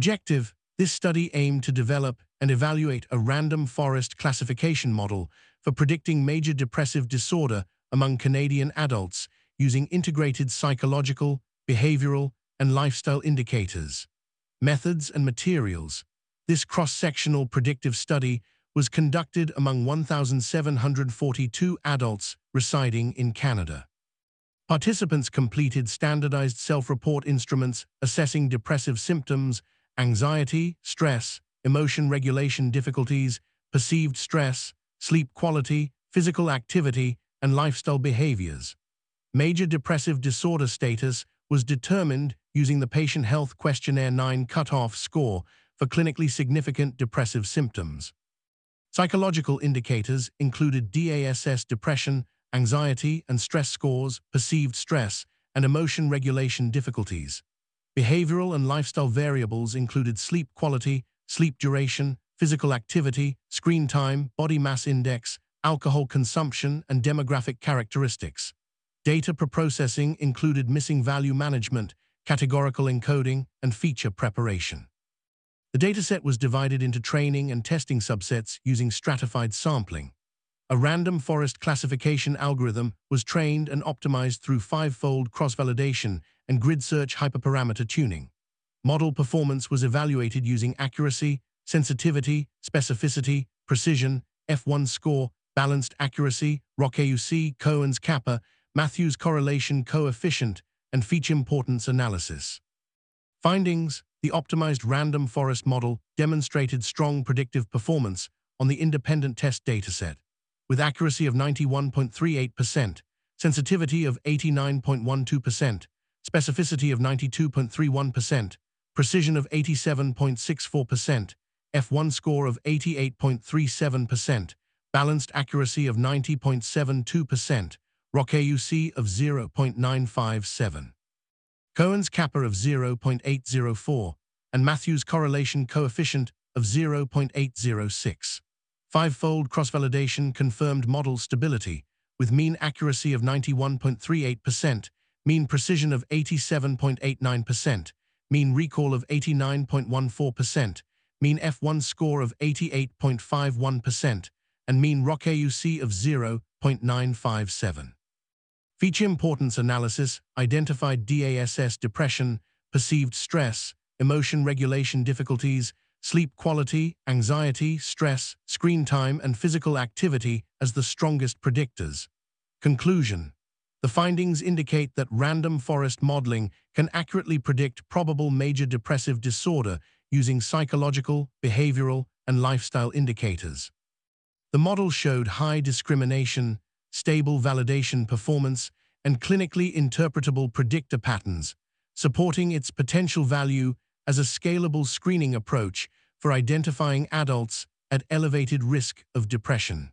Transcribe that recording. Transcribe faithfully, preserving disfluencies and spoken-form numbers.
Objective: this study aimed to develop and evaluate a random forest classification model for predicting major depressive disorder among Canadian adults using integrated psychological, behavioral, and lifestyle indicators. Methods and materials: this cross-sectional predictive study was conducted among one thousand seven hundred forty-two adults residing in Canada. Participants completed standardized self-report instruments assessing depressive symptoms, anxiety, stress, emotion regulation difficulties, perceived stress, sleep quality, physical activity, and lifestyle behaviors. Major depressive disorder status was determined using the Patient Health Questionnaire nine cutoff score for clinically significant depressive symptoms. Psychological indicators included D A S S depression, anxiety and stress scores, perceived stress, and emotion regulation difficulties. Behavioral and lifestyle variables included sleep quality, sleep duration, physical activity, screen time, body mass index, alcohol consumption, and demographic characteristics. Data processing included missing value management, categorical encoding, and feature preparation. The dataset was divided into training and testing subsets using stratified sampling. A random forest classification algorithm was trained and optimized through five-fold cross-validation and grid search hyperparameter tuning. Model performance was evaluated using accuracy, sensitivity, specificity, precision, F one score, balanced accuracy, R O C A U C, Cohen's kappa, Matthews correlation coefficient, and feature importance analysis. Findings: the optimized random forest model demonstrated strong predictive performance on the independent test dataset, with accuracy of ninety-one point three eight percent, sensitivity of eighty-nine point one two percent, specificity of ninety-two point three one percent, precision of eighty-seven point six four percent, F one score of eighty-eight point three seven percent, balanced accuracy of ninety point seven two percent, R O C A U C of zero point nine five seven. Cohen's kappa of zero point eight zero four, and Matthews correlation coefficient of zero point eight zero six. Five-fold cross-validation confirmed model stability, with mean accuracy of ninety-one point three eight percent, mean precision of eighty-seven point eight nine percent, mean recall of eighty-nine point one four percent, mean F one score of eighty-eight point five one percent, and mean R O C A U C of zero point nine five seven. Feature importance analysis identified D A S S depression, perceived stress, emotion regulation difficulties, sleep quality, anxiety, stress, screen time, and physical activity as the strongest predictors. Conclusion: the findings indicate that random forest modeling can accurately predict probable major depressive disorder using psychological, behavioral, and lifestyle indicators. The model showed high discrimination, stable validation performance, and clinically interpretable predictor patterns, supporting its potential value as a scalable screening approach for identifying adults at elevated risk of depression.